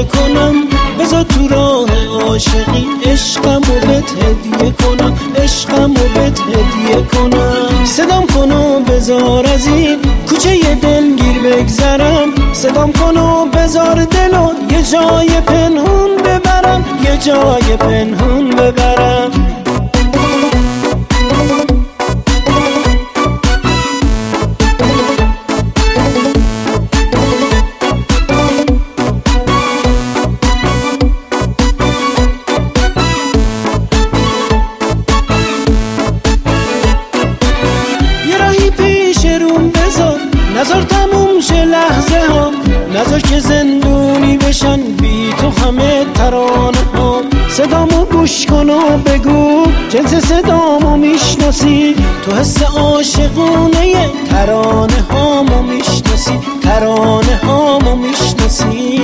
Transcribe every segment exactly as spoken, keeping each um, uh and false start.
گریه کنم، بذار تو راه عاشقی عشقمو بهت هدیه کنم، عشقمو بهت هدیه کنم. صدام کنو بذار از این کوچه ی دلگیر بگذرم، صدام کنو بذار دلو یه جای پنهون ببرم، یه جای پنهون ببرم. نذار تموم شه لحظه ها، نذار که زندونی بشن بی تو همه ترانه ها. صدامو گوش کن و بگو جنس صدامو میشناسی، تو حس عاشقونه ترانه هامو میشناسی، ترانه هامو میشناسی.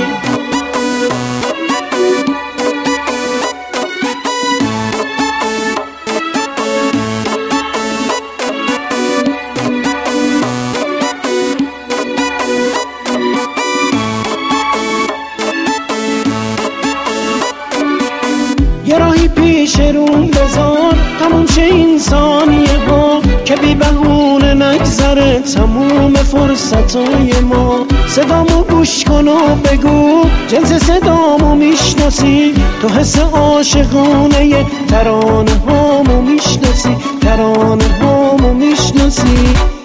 یه راهی پیش روم بذار تموم شه این ثانیه ها، که بی بهونه نگذره تموم فرصتای ما. صدامو گوش کن و بگو جنس صدامو میشناسی، تو حس عاشقونه ترانه هامو میشناسی، ترانه هامو میشناسی.